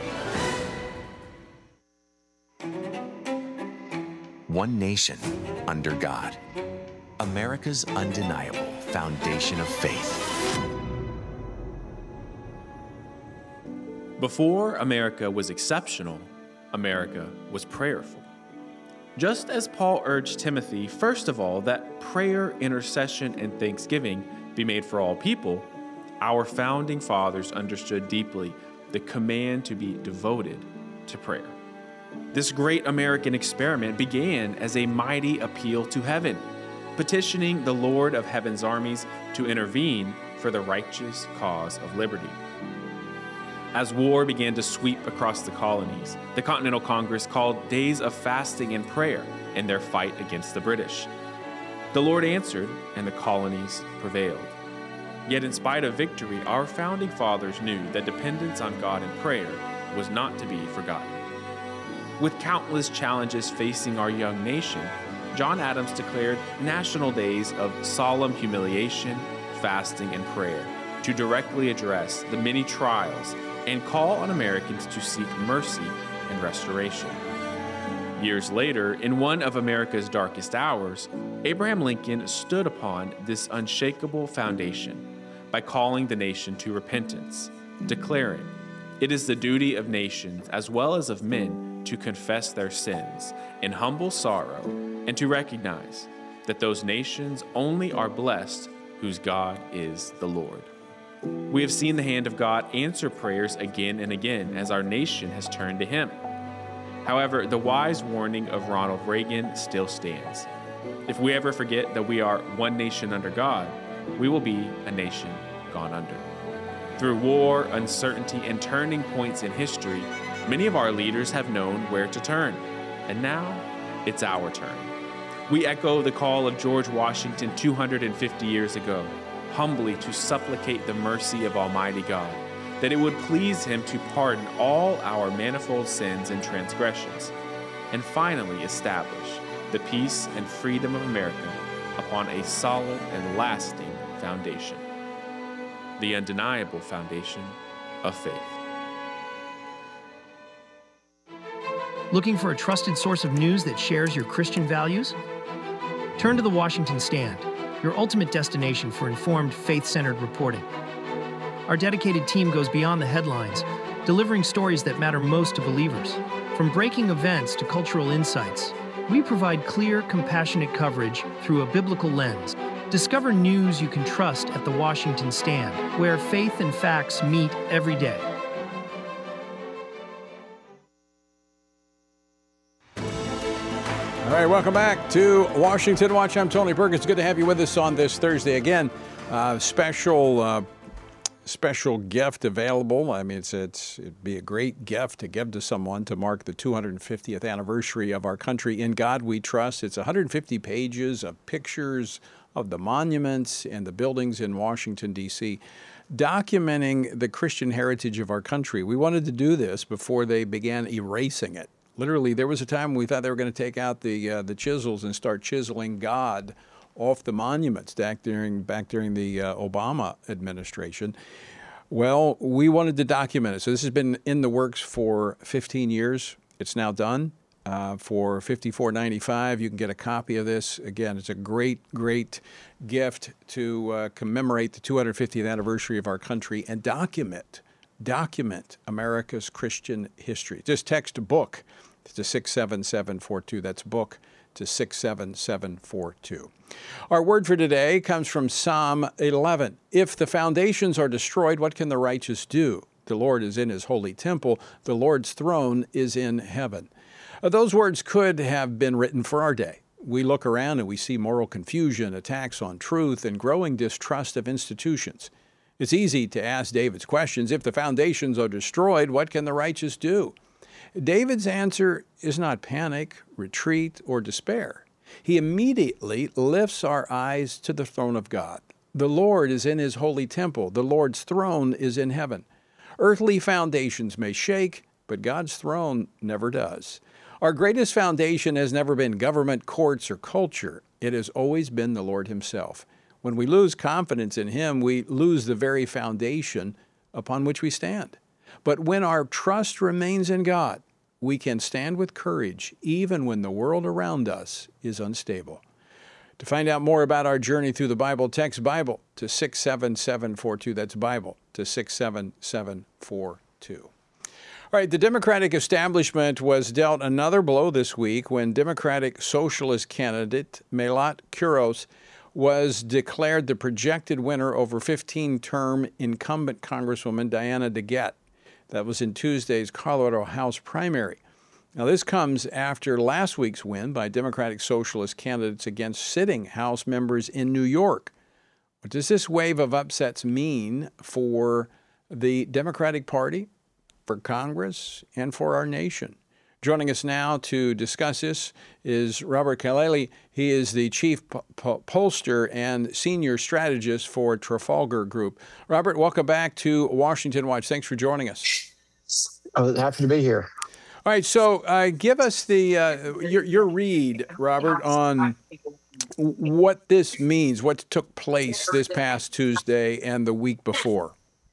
One nation under God. America's undeniable foundation of faith. Before America was exceptional, America was prayerful. Just as Paul urged Timothy, first of all, that prayer, intercession, and thanksgiving be made for all people, our founding fathers understood deeply the command to be devoted to prayer. This great American experiment began as a mighty appeal to heaven, petitioning the Lord of Heaven's armies to intervene for for the righteous cause of liberty. As war began to sweep across the colonies, the Continental Congress called days of fasting and prayer in their fight against the British. The Lord answered, and the colonies prevailed. Yet in spite of victory, our founding fathers knew that dependence on God in prayer was not to be forgotten. With countless challenges facing our young nation, John Adams declared national days of solemn humiliation, fasting, and prayer to directly address the many trials and call on Americans to seek mercy and restoration. Years later, in one of America's darkest hours, Abraham Lincoln stood upon this unshakable foundation by calling the nation to repentance, declaring, "It is the duty of nations as well as of men to confess their sins in humble sorrow and to recognize that those nations only are blessed whose God is the Lord." We have seen the hand of God answer prayers again and again as our nation has turned to Him. However, the wise warning of Ronald Reagan still stands. If we ever forget that we are one nation under God, we will be a nation gone under. Through war, uncertainty, and turning points in history, many of our leaders have known where to turn, and now it's our turn. We echo the call of George Washington two hundred fifty years ago, humbly to supplicate the mercy of Almighty God, that it would please Him to pardon all our manifold sins and transgressions, and finally establish the peace and freedom of America upon a solid and lasting foundation, the undeniable foundation of faith. Looking for a trusted source of news that shares your Christian values? Turn to The Washington Stand, your ultimate destination for informed, faith-centered reporting. Our dedicated team goes beyond the headlines, delivering stories that matter most to believers. From breaking events to cultural insights, we provide clear, compassionate coverage through a biblical lens. Discover news you can trust at The Washington Stand, where faith and facts meet every day. All right, welcome back to Washington Watch. I'm Tony Burke. It's good to have you with us on this Thursday. Again, uh, special uh, special gift available. I mean, it's, it's it'd be a great gift to give to someone to mark the two hundred fiftieth anniversary of our country. In God We Trust. It's one hundred fifty pages of pictures of the monuments and the buildings in Washington, D C, documenting the Christian heritage of our country. We wanted to do this before they began erasing it. Literally, there was a time we thought they were going to take out the uh, the chisels and start chiseling God off the monuments back during back during the uh, Obama administration. Well, we wanted to document it. So this has been in the works for fifteen years. It's now done. Uh, for fifty-four ninety-five, you can get a copy of this. Again, it's a great, great gift to uh, commemorate the two hundred fiftieth anniversary of our country and document document America's Christian history. Just text book to six seven seven four two. That's book to six seven seven four two. Our word for today comes from Psalm eleven. If the foundations are destroyed, what can the righteous do? The Lord is in His holy temple. The Lord's throne is in heaven. Uh, those words could have been written for our day. We look around and we see moral confusion, attacks on truth, and growing distrust of institutions. It's easy to ask David's questions. If the foundations are destroyed, what can the righteous do? David's answer is not panic, retreat, or despair. He immediately lifts our eyes to the throne of God. The Lord is in His holy temple. The Lord's throne is in heaven. Earthly foundations may shake, but God's throne never does. Our greatest foundation has never been government, courts, or culture. It has always been the Lord Himself. When we lose confidence in Him, we lose the very foundation upon which we stand. But when our trust remains in God, we can stand with courage even when the world around us is unstable. To find out more about our journey through the Bible, text Bible to six seven seven four two. That's Bible to six seven seven four two. All right, the Democratic establishment was dealt another blow this week when Democratic Socialist candidate Melat Kuros was declared the projected winner over fifteen-term incumbent Congresswoman Diana DeGette. That was in Tuesday's Colorado House primary. Now, this comes after last week's win by Democratic Socialist candidates against sitting House members in New York. What does this wave of upsets mean for the Democratic Party, for Congress, and for our nation? Joining us now to discuss this is Robert Killaley. He is the chief po- po- pollster and senior strategist for Trafalgar Group. Robert, welcome back to Washington Watch. Thanks for joining us. Oh, happy to be here. All right, so uh, give us the uh, your, your read, Robert, on what this means, what took place this past Tuesday and the week before.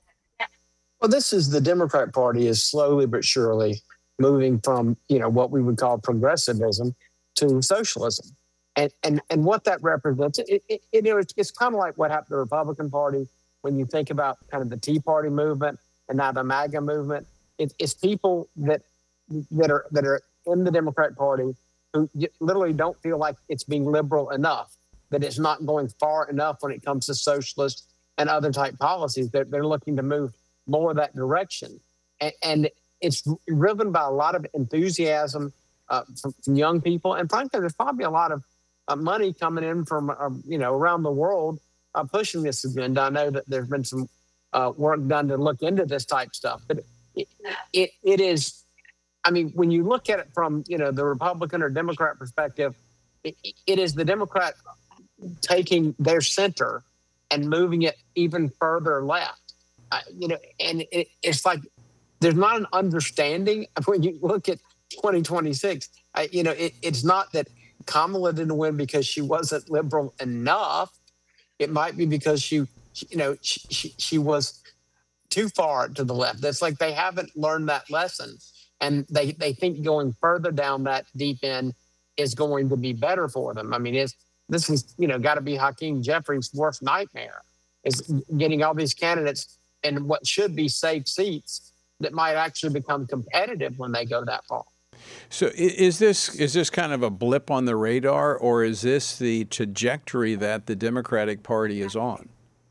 Well, this is the Democrat Party is slowly but surely moving from, you know, what we would call progressivism to socialism. And and, and what that represents, it, it, it, you know, it's, it's kind of like what happened to the Republican Party when you think about kind of the Tea Party movement and now the MAGA movement. It, it's people that that are that are in the Democrat Party who literally don't feel like it's being liberal enough, that it's not going far enough when it comes to socialist and other type policies. They're, they're looking to move more that direction. And, and it's driven by a lot of enthusiasm uh, from, from young people. And frankly, there's probably a lot of uh, money coming in from, uh, you know, around the world uh, pushing this agenda. I know that there's been some uh, work done to look into this type stuff. But it, it, it is... I mean, when you look at it from, you know, the Republican or Democrat perspective, it, it is the Democrat taking their center and moving it even further left. Uh, you know, and it, it's like there's not an understanding of when you look at twenty twenty-six. Uh, you know, it, it's not that Kamala didn't win because she wasn't liberal enough. It might be because she, you know, she, she, she was too far to the left. That's like they haven't learned that lesson. And they, they think going further down that deep end is going to be better for them. I mean, it's, this is, you know, got to be Hakeem Jeffries' worst nightmare, is getting all these candidates in what should be safe seats that might actually become competitive when they go that far. So is this is this kind of a blip on the radar, or is this the trajectory that the Democratic Party is on?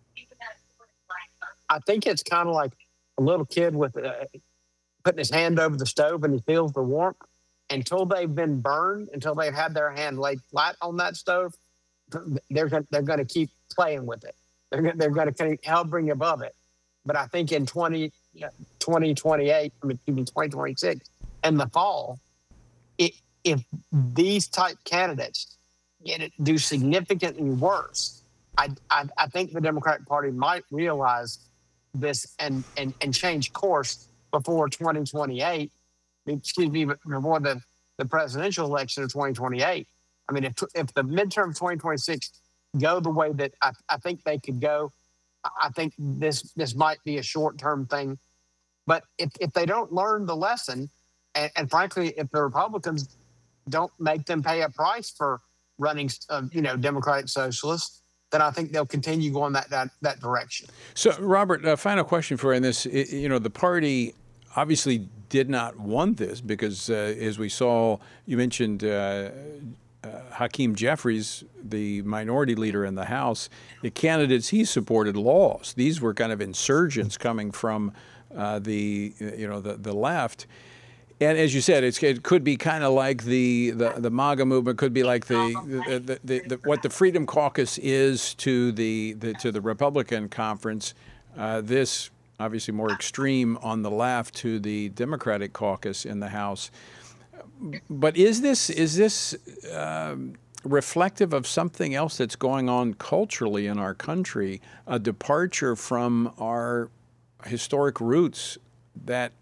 I think it's kind of like a little kid with a, putting his hand over the stove and he feels the warmth. Until they've been burned, until they've had their hand laid flat on that stove, they're going they're going to keep playing with it. They're they're going to kind of hovering above it. But I think in twenty twenty-eight, I mean, twenty twenty-six, in the fall, it, if these type candidates get it, do significantly worse, I, I I think the Democratic Party might realize this and and and change course before twenty twenty-eight, excuse me, before the, the presidential election of twenty twenty-eight. I mean, if if the midterm twenty twenty-six go the way that I, I think they could go, I think this this might be a short-term thing. But if, if they don't learn the lesson, and, and frankly, if the Republicans don't make them pay a price for running, uh, you know, Democratic socialists, then I think they'll continue going that that, that direction. So, Robert, a final question for you on this. You know, the party obviously did not want this because, uh, as we saw, you mentioned uh, uh, Hakeem Jeffries, the minority leader in the House. The candidates he supported lost. These were kind of insurgents coming from uh, the, you know, the, the left. And as you said, it's, it could be kind of like the, the, the MAGA movement, could be like the, the, the, the, the what the Freedom Caucus is to the, the to the Republican conference. Uh, this obviously more extreme on the left to the Democratic caucus in the House. But is this is this um, reflective of something else that's going on culturally in our country, a departure from our historic roots that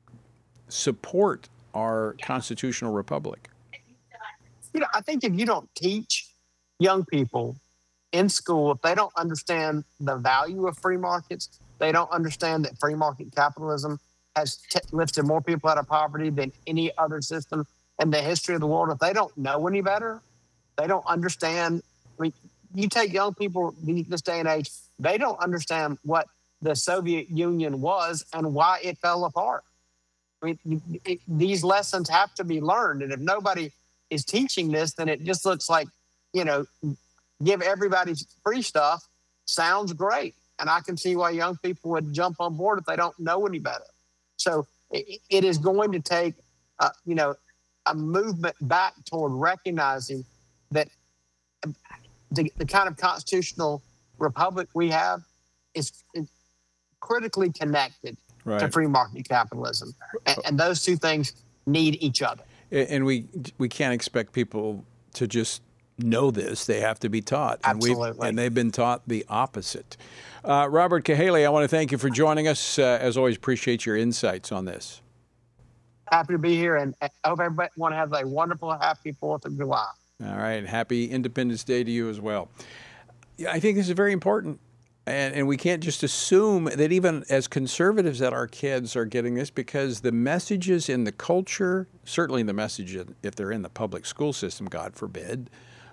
support our constitutional republic? You know, I think if you don't teach young people in school, if they don't understand the value of free markets, they don't understand that free market capitalism has t- lifted more people out of poverty than any other system in the history of the world. If they don't know any better, they don't understand. I mean, you take young people this day and age, they don't understand what the Soviet Union was and why it fell apart. I mean, you, it, these lessons have to be learned. And if nobody is teaching this, then it just looks like, you know, give everybody free stuff sounds great. And I can see why young people would jump on board if they don't know any better. So it, it is going to take, uh, you know, a movement back toward recognizing that the, the kind of constitutional republic we have is, is critically connected right. to free market capitalism. And, and those two things need each other. And we we can't expect people to just know this. They have to be taught. And Absolutely. And they've been taught the opposite. Uh, Robert Cahaly, I want to thank you for joining us. Uh, as always, appreciate your insights on this. Happy to be here, and I hope everybody want to have a wonderful, happy fourth of July. All right. Happy Independence Day to you as well. Yeah, I think this is very important. And, and we can't just assume that even as conservatives that our kids are getting this, because the messages in the culture, certainly the message if they're in the public school system, God forbid,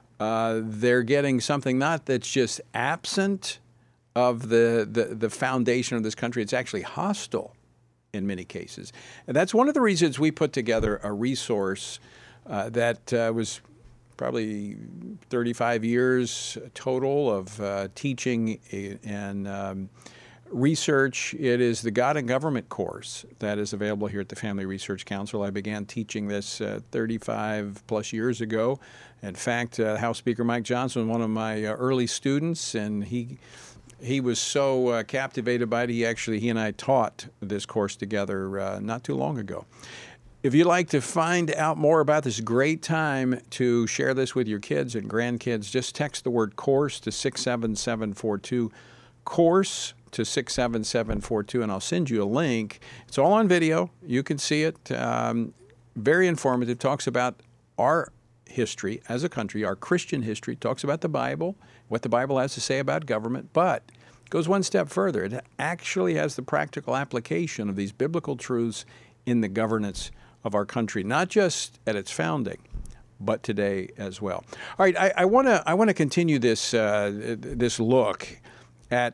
uh, they're getting something not that's just absent of the, the, the foundation of this country. It's actually hostile in many cases. And that's one of the reasons we put together a resource uh, that uh, was probably thirty-five years total of uh, teaching and um, research. It is the God and Government course that is available here at the Family Research Council. I began teaching this uh, thirty-five plus years ago. In fact, uh, House Speaker Mike Johnson was one of my uh, early students, and he he was so uh, captivated by it. He actually, he and I taught this course together uh, not too long ago. If you'd like to find out more about this great time to share this with your kids and grandkids, just text the word course to six seven seven four two, course to six seven seven four two, and I'll send you a link. It's all on video. You can see it. Um, very informative. Talks about our history as a country, our Christian history. Talks about the Bible, what the Bible has to say about government, but goes one step further. It actually has the practical application of these biblical truths in the governance of our country, not just at its founding, but today as well. All right, I want to I want to continue this uh, this look at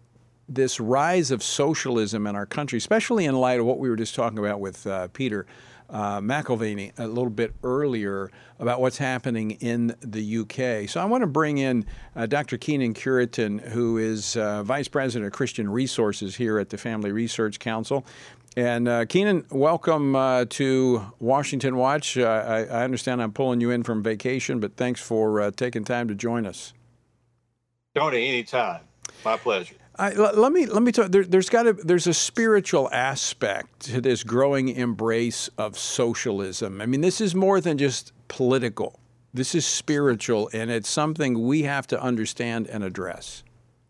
this rise of socialism in our country, especially in light of what we were just talking about with uh, Peter uh, McIlvaney a little bit earlier about what's happening in the U K. So I want to bring in uh, Doctor Keenan Curitan, who is uh, Vice President of Christian Resources here at the Family Research Council. And uh, Keenan, welcome uh, to Washington Watch. Uh, I, I understand I'm pulling you in from vacation, but thanks for uh, taking time to join us. Tony, anytime. My pleasure. I, let me let me talk. There, there's got to there's a spiritual aspect to this growing embrace of socialism. I mean, this is more than just political. This is spiritual, and it's something we have to understand and address.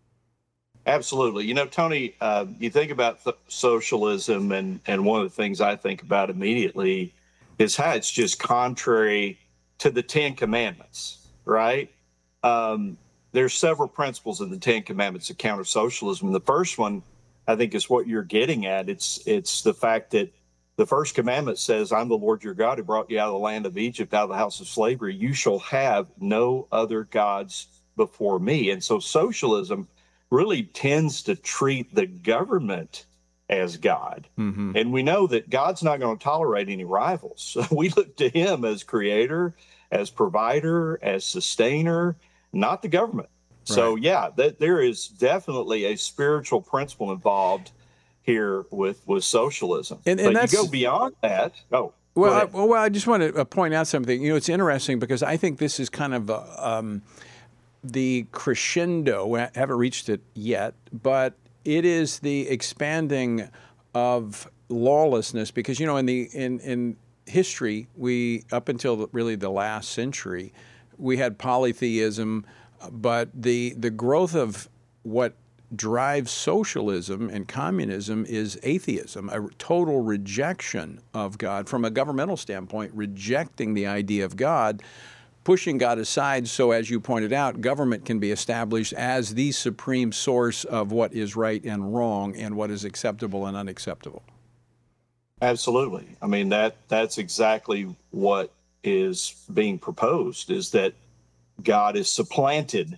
Absolutely. You know, Tony, uh, you think about th- socialism, and, and one of the things I think about immediately is how it's just contrary to the Ten Commandments, right? Um, there's several principles in the Ten Commandments that counter socialism. The first one, I think, is what you're getting at. It's it's the fact that the first commandment says, I'm the Lord your God who brought you out of the land of Egypt, out of the house of slavery. You shall have no other gods before me. And so socialism really tends to treat the government as God. Mm-hmm. And we know that God's not going to tolerate any rivals. We look to him as creator, as provider, as sustainer, not the government. Right. So, yeah, that there is definitely a spiritual principle involved here with, with socialism. And, and but that's, you go beyond that. Oh, well, I, well, I just want to point out something. You know, it's interesting because I think this is kind of a, um, the crescendo. I haven't reached it yet, but it is the expanding of lawlessness because, you know, in the in, in history, we up until really the last century, we had polytheism, but the the growth of what drives socialism and communism is atheism, a total rejection of God from a governmental standpoint, rejecting the idea of God, pushing God aside so, as you pointed out, government can be established as the supreme source of what is right and wrong and what is acceptable and unacceptable. Absolutely. I mean, that that's exactly what is being proposed, is that God is supplanted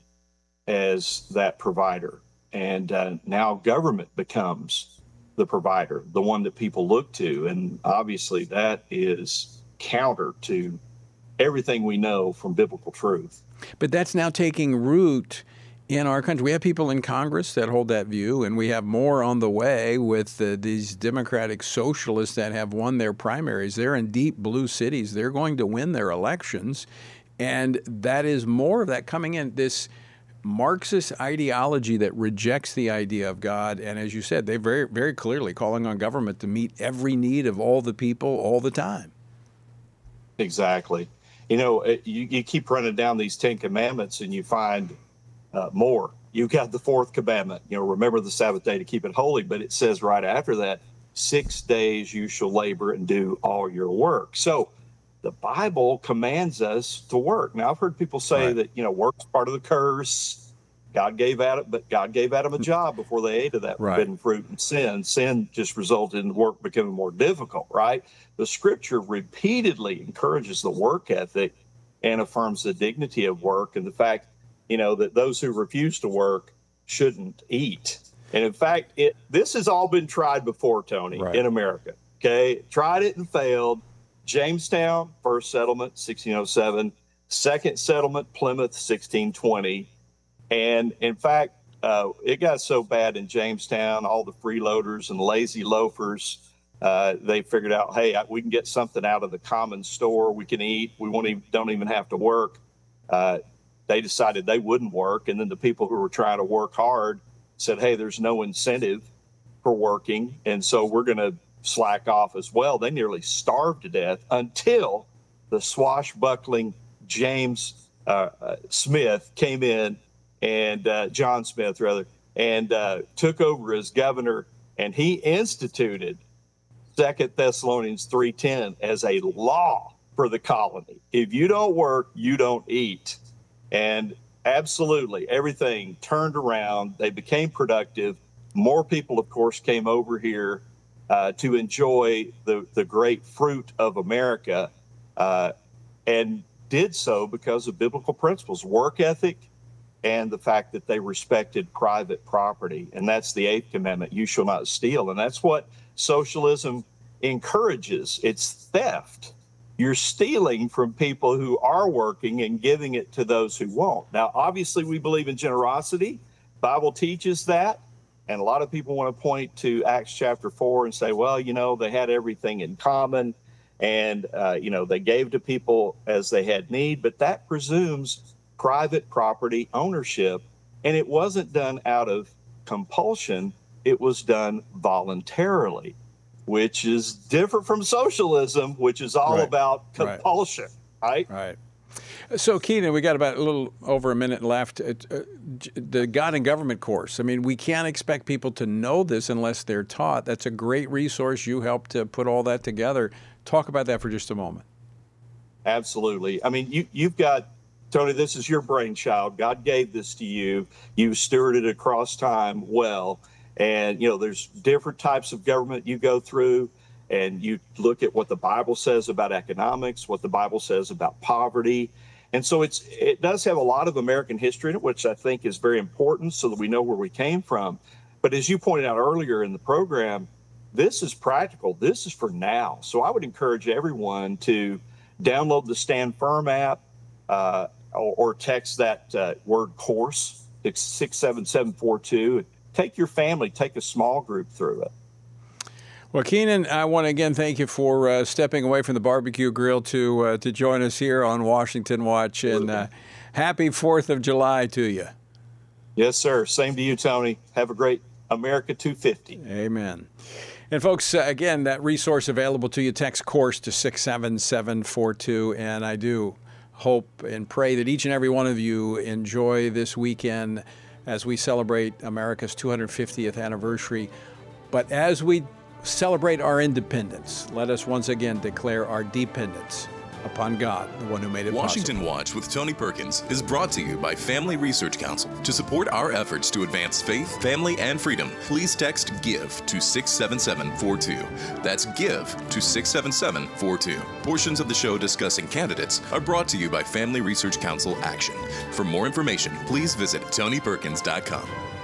as that provider. And uh, now government becomes the provider, the one that people look to. And obviously that is counter to everything we know from biblical truth. But that's now taking root in our country. We have people in Congress that hold that view, and we have more on the way with uh, these Democratic socialists that have won their primaries. They're in deep blue cities. They're going to win their elections. And that is more of that coming in. This Marxist ideology that rejects the idea of God. And as you said, they're very, very clearly calling on government to meet every need of all the people all the time. Exactly. You know, you, you keep running down these Ten Commandments and you find uh, more. You got the fourth commandment, you know, remember the Sabbath day to keep it holy. But it says right after that, six days you shall labor and do all your work. So the Bible commands us to work. Now, I've heard people say right. that, you know, work's part of the curse. God gave Adam, but God gave Adam a job before they ate of that right. forbidden fruit, and sin. Sin just resulted in work becoming more difficult, right? The scripture repeatedly encourages the work ethic and affirms the dignity of work and the fact, you know, that those who refuse to work shouldn't eat. And in fact, it this has all been tried before, Tony, right. in America. Okay, tried it and failed. Jamestown, first settlement, sixteen oh seven. Second settlement, Plymouth, sixteen twenty. And in fact, uh, it got so bad in Jamestown, all the freeloaders and lazy loafers, uh, they figured out, hey, we can get something out of the common store. We can eat. We won't even, don't even have to work. Uh, they decided they wouldn't work. And then the people who were trying to work hard said, hey, there's no incentive for working, and so we're going to slack off as well. They nearly starved to death until the swashbuckling James uh, uh, Smith came in, and uh, John Smith, rather, and uh, took over as governor, and he instituted Second Thessalonians three ten as a law for the colony. If you don't work, you don't eat. And absolutely, everything turned around. They became productive. More people, of course, came over here uh, to enjoy the, the great fruit of America, uh, and did so because of biblical principles, work ethic, and the fact that they respected private property. And that's the eighth commandment, you shall not steal. And that's what socialism encourages. It's theft. You're stealing from people who are working and giving it to those who won't. Now, obviously, we believe in generosity. Bible teaches that. And a lot of people want to point to Acts chapter four and say, well, you know, they had everything in common and, uh, you know, they gave to people as they had need. But that presumes private property ownership. And it wasn't done out of compulsion. It was done voluntarily, which is different from socialism, which is all right. about compulsion, right? Right. So, Keenan, we got about a little over a minute left. Uh, the God and Government course. I mean, we can't expect people to know this unless they're taught. That's a great resource. You helped to put all that together. Talk about that for just a moment. Absolutely. I mean, you, you've got, Tony, this is your brainchild. God gave this to you. You stewarded it across time well. And, you know, there's different types of government you go through, and you look at what the Bible says about economics, what the Bible says about poverty. And so it's it does have a lot of American history in it, which I think is very important so that we know where we came from. But as you pointed out earlier in the program, this is practical. This is for now. So I would encourage everyone to download the Stand Firm app uh, or, or text that uh, word course, six seven seven four two. Take your family, take a small group through it. Well, Keenan, I want to again thank you for uh, stepping away from the barbecue grill to uh, to join us here on Washington Watch, and uh, happy fourth of July to you. Yes, sir. Same to you, Tony. Have a great America two fifty. Amen. And folks, uh, again, that resource available to you, text course to six seven seven four two, and I do hope and pray that each and every one of you enjoy this weekend as we celebrate America's two hundred fiftieth anniversary. But as we celebrate our independence, let us once again declare our dependence upon God, the one who made it Washington possible. Watch with Tony Perkins is brought to you by Family Research Council. To support our efforts to advance faith, family, and freedom, please text GIVE to six seven seven four two. That's GIVE to six seven seven four two. Portions of the show discussing candidates are brought to you by Family Research Council Action. For more information, please visit tony perkins dot com.